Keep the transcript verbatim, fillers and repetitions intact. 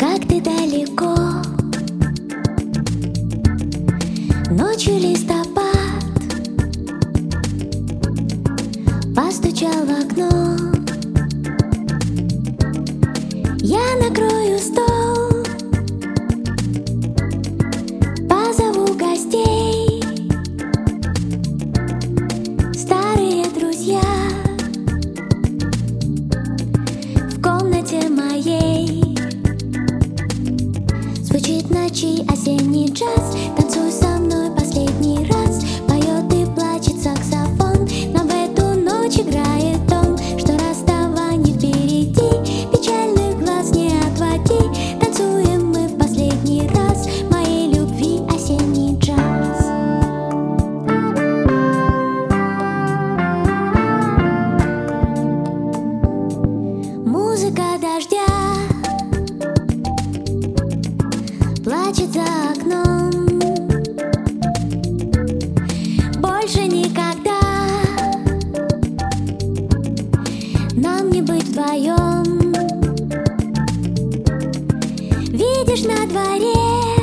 как ты далеко. Ночью листопад постучал в окно. Я накрою стол, позову гостей, старые друзья в комнате моей. Звучит в ночи осенний джаз, танцуй со мной последний раз. Поет и плачет саксофон, но в эту ночь играет он, что расставание впереди. Печальных глаз не отводи, танцуем мы в последний раз моей любви осенний джаз. Музыка дождя плачет за окном. Больше никогда нам не быть вдвоем. Видишь, на дворе